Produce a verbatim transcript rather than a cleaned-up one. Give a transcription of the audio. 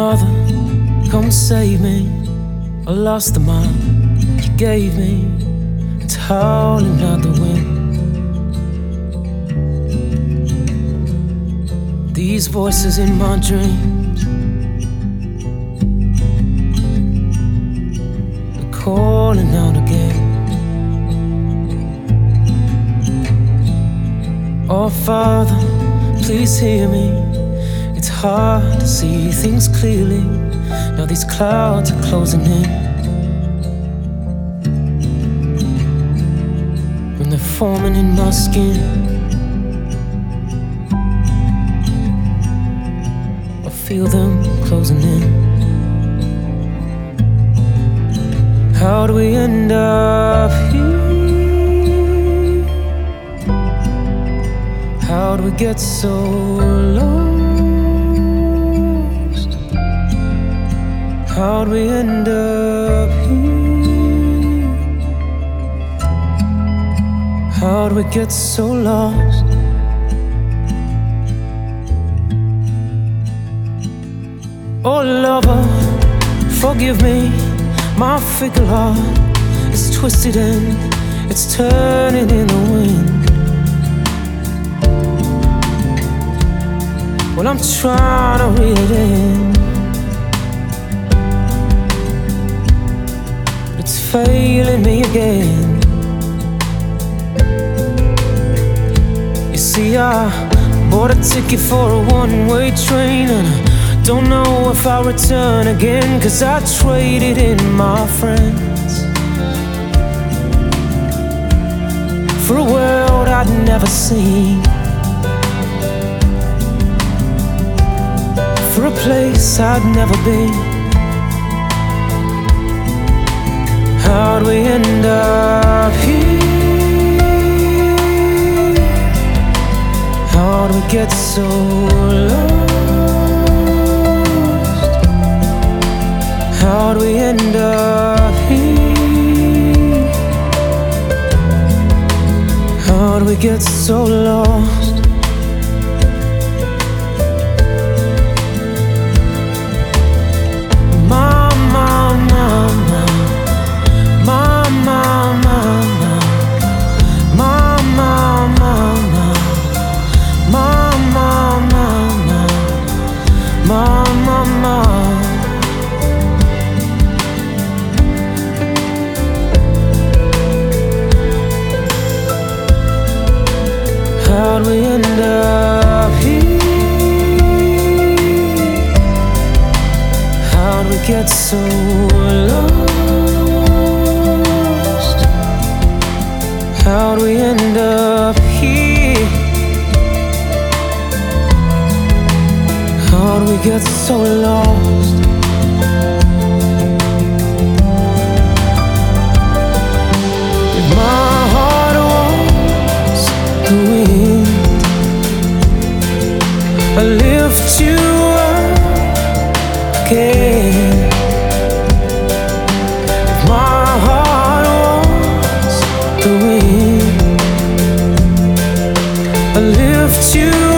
Mother, come save me. I lost the mind you gave me. It's howling out the wind. These voices in my dreams, they're calling out again. Oh Father, please hear me. It's hard to see things clearly. Now these clouds are closing in. When they're forming in my skin, I feel them closing in. How do we end up here? How do we get so lost? How'd we end up here? How'd we get so lost? Oh lover, forgive me. My fickle heart is twisted and it's turning in the wind. Well, I'm trying to reel it in, it's failing me again. You see, I bought a ticket for a one-way train, and I don't know if I'll return again, 'cause I traded in my friends for a world I'd never seen, for a place I'd never been. How'd we end up here? How'd we get so lost? How'd we end up here? How'd we get so lost? How'd we end up here? How'd we get so lost? How'd we end up here? How'd we get so lost? If my heart was the wind, I lift you up again. If my heart was the wind, I lift you